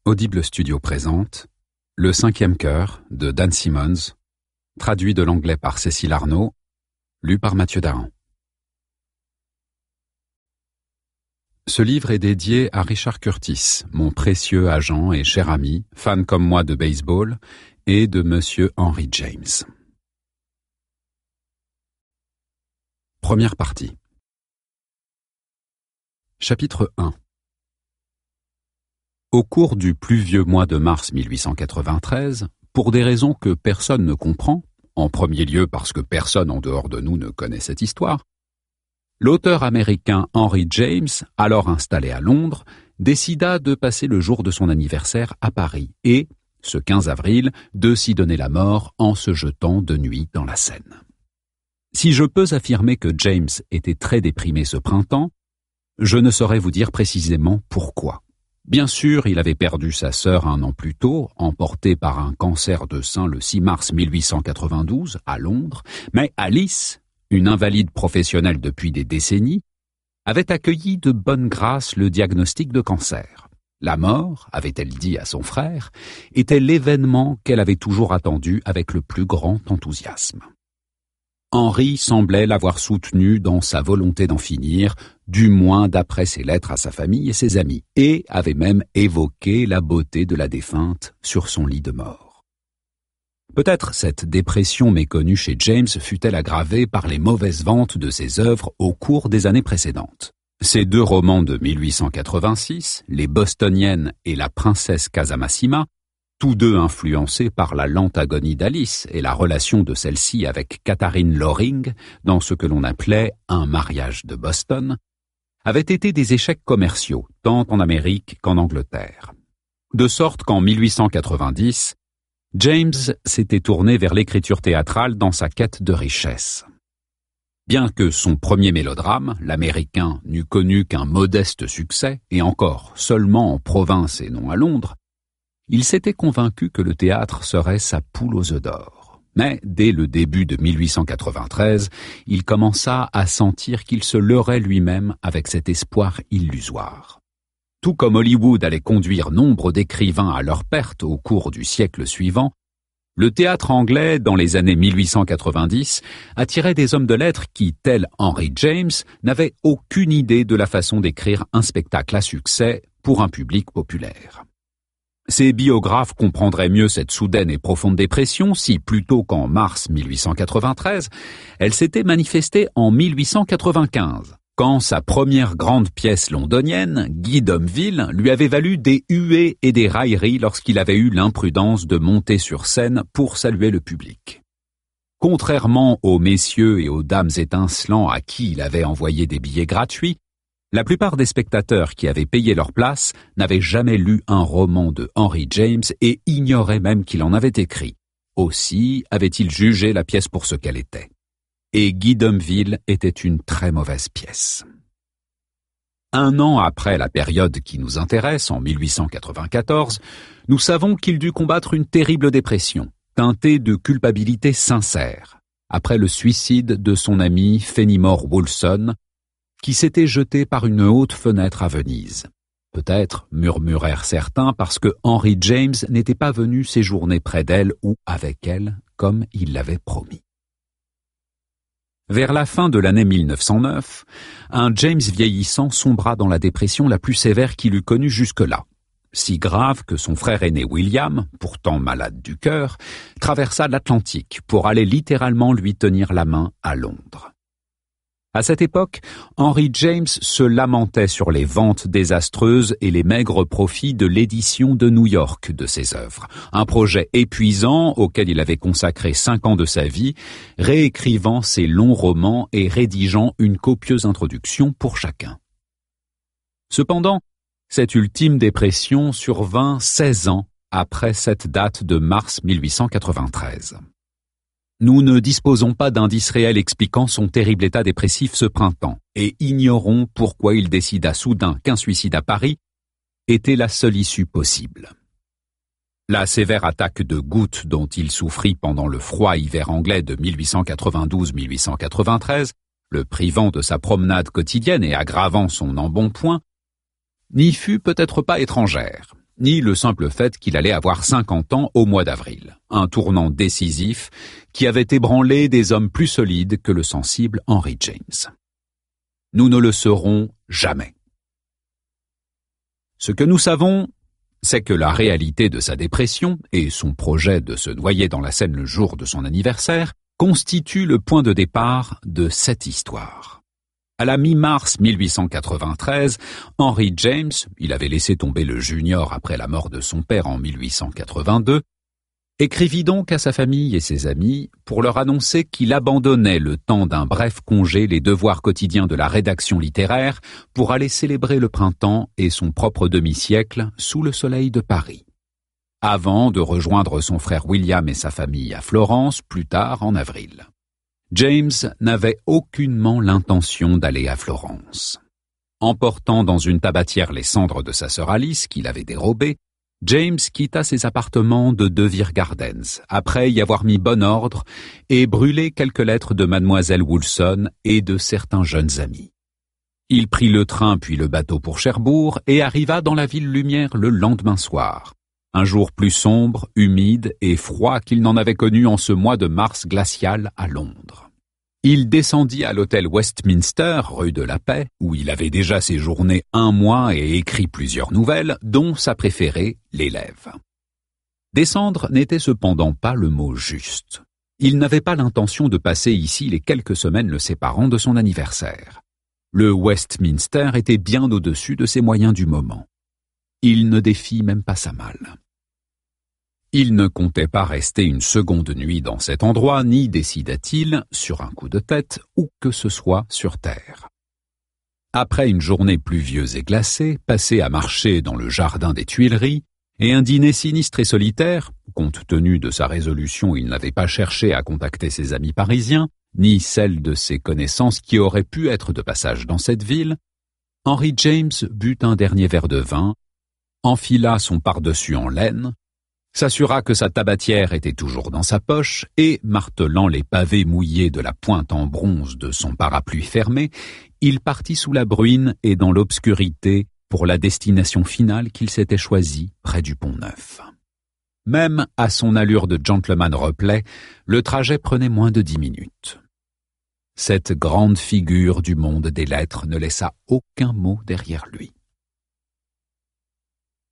Audible Studio présente Le 5e chœur de Dan Simmons, traduit de l'anglais par Cécile Arnaud, lu par Mathieu Dahan. Ce livre est dédié à Richard Curtis, mon précieux agent et cher ami, fan comme moi de baseball, et de Monsieur Henry James. Première partie. Chapitre 1. Au cours du pluvieux mois de mars 1893, pour des raisons que personne ne comprend, en premier lieu parce que personne en dehors de nous ne connaît cette histoire, l'auteur américain Henry James, alors installé à Londres, décida de passer le jour de son anniversaire à Paris et, ce 15 avril, de s'y donner la mort en se jetant de nuit dans la Seine. Si je peux affirmer que James était très déprimé ce printemps, je ne saurais vous dire précisément pourquoi. Bien sûr, il avait perdu sa sœur un an plus tôt, emportée par un cancer de sein le 6 mars 1892 à Londres, mais Alice, une invalide professionnelle depuis des décennies, avait accueilli de bonne grâce le diagnostic de cancer. La mort, avait-elle dit à son frère, était l'événement qu'elle avait toujours attendu avec le plus grand enthousiasme. Henry semblait l'avoir soutenue dans sa volonté d'en finir, du moins d'après ses lettres à sa famille et ses amis, et avait même évoqué la beauté de la défunte sur son lit de mort. Peut-être cette dépression méconnue chez James fut-elle aggravée par les mauvaises ventes de ses œuvres au cours des années précédentes. Ces deux romans de 1886, Les Bostoniennes et La Princesse Casamassima, tous deux influencés par la lente agonie d'Alice et la relation de celle-ci avec Catherine Loring dans ce que l'on appelait un mariage de Boston, avaient été des échecs commerciaux, tant en Amérique qu'en Angleterre. De sorte qu'en 1890, James s'était tourné vers l'écriture théâtrale dans sa quête de richesse. Bien que son premier mélodrame, l'Américain, n'eût connu qu'un modeste succès, et encore seulement en province et non à Londres, il s'était convaincu que le théâtre serait sa poule aux œufs d'or. Mais dès le début de 1893, il commença à sentir qu'il se leurrait lui-même avec cet espoir illusoire. Tout comme Hollywood allait conduire nombre d'écrivains à leur perte au cours du siècle suivant, le théâtre anglais, dans les années 1890, attirait des hommes de lettres qui, tels Henry James, n'avaient aucune idée de la façon d'écrire un spectacle à succès pour un public populaire. Ces biographes comprendraient mieux cette soudaine et profonde dépression si, plutôt qu'en mars 1893, elle s'était manifestée en 1895, quand sa première grande pièce londonienne, Guy d'Homeville, lui avait valu des huées et des railleries lorsqu'il avait eu l'imprudence de monter sur scène pour saluer le public. Contrairement aux messieurs et aux dames étincelants à qui il avait envoyé des billets gratuits, la plupart des spectateurs qui avaient payé leur place n'avaient jamais lu un roman de Henry James et ignoraient même qu'il en avait écrit. Aussi avaient-ils jugé la pièce pour ce qu'elle était. Et Guy d'Homeville était une très mauvaise pièce. Un an après la période qui nous intéresse, en 1894, nous savons qu'il dut combattre une terrible dépression, teintée de culpabilité sincère, après le suicide de son ami Fenimore Woolson, qui s'était jeté par une haute fenêtre à Venise. Peut-être, murmurèrent certains, parce que Henry James n'était pas venu séjourner près d'elle ou avec elle, comme il l'avait promis. Vers la fin de l'année 1909, un James vieillissant sombra dans la dépression la plus sévère qu'il eût connue jusque-là, si grave que son frère aîné William, pourtant malade du cœur, traversa l'Atlantique pour aller littéralement lui tenir la main à Londres. À cette époque, Henry James se lamentait sur les ventes désastreuses et les maigres profits de l'édition de New York de ses œuvres, un projet épuisant auquel il avait consacré 5 ans de sa vie, réécrivant ses longs romans et rédigeant une copieuse introduction pour chacun. Cependant, cette ultime dépression survint 16 ans après cette date de mars 1893. Nous ne disposons pas d'indices réels expliquant son terrible état dépressif ce printemps et ignorons pourquoi il décida soudain qu'un suicide à Paris était la seule issue possible. La sévère attaque de gouttes dont il souffrit pendant le froid hiver anglais de 1892-1893, le privant de sa promenade quotidienne et aggravant son embonpoint, n'y fut peut-être pas étrangère. ni le simple fait qu'il allait avoir 50 ans au mois d'avril, un tournant décisif qui avait ébranlé des hommes plus solides que le sensible Henry James. Nous ne le saurons jamais. Ce que nous savons, c'est que la réalité de sa dépression et son projet de se noyer dans la Seine le jour de son anniversaire constituent le point de départ de cette histoire. À la mi-mars 1893, Henry James, il avait laissé tomber le junior après la mort de son père en 1882, écrivit donc à sa famille et ses amis pour leur annoncer qu'il abandonnait le temps d'un bref congé les devoirs quotidiens de la rédaction littéraire pour aller célébrer le printemps et son propre demi-siècle sous le soleil de Paris, avant de rejoindre son frère William et sa famille à Florence plus tard en avril. James n'avait aucunement l'intention d'aller à Florence. Emportant dans une tabatière les cendres de sa sœur Alice qu'il avait dérobées, James quitta ses appartements de De Vere Gardens, après y avoir mis bon ordre et brûlé quelques lettres de mademoiselle Woolson et de certains jeunes amis. Il prit le train puis le bateau pour Cherbourg et arriva dans la ville lumière le lendemain soir. Un jour plus sombre, humide et froid qu'il n'en avait connu en ce mois de mars glacial à Londres. Il descendit à l'hôtel Westminster, rue de la Paix, où il avait déjà séjourné 1 mois et écrit plusieurs nouvelles, dont sa préférée, L'Élève. Descendre n'était cependant pas le mot juste. Il n'avait pas l'intention de passer ici les quelques semaines le séparant de son anniversaire. Le Westminster était bien au-dessus de ses moyens du moment. Il ne défit même pas sa malle. Il ne comptait pas rester une seconde nuit dans cet endroit, ni décida-t-il, sur un coup de tête, où que ce soit sur terre. Après une journée pluvieuse et glacée, passée à marcher dans le jardin des Tuileries, et un dîner sinistre et solitaire, compte tenu de sa résolution, il n'avait pas cherché à contacter ses amis parisiens, ni celles de ses connaissances qui auraient pu être de passage dans cette ville, Henry James but un dernier verre de vin, enfila son pardessus en laine, s'assura que sa tabatière était toujours dans sa poche et, martelant les pavés mouillés de la pointe en bronze de son parapluie fermé, il partit sous la bruine et dans l'obscurité pour la destination finale qu'il s'était choisie près du Pont-Neuf. Même à son allure de gentleman replet, le trajet prenait moins de 10 minutes. Cette grande figure du monde des lettres ne laissa aucun mot derrière lui.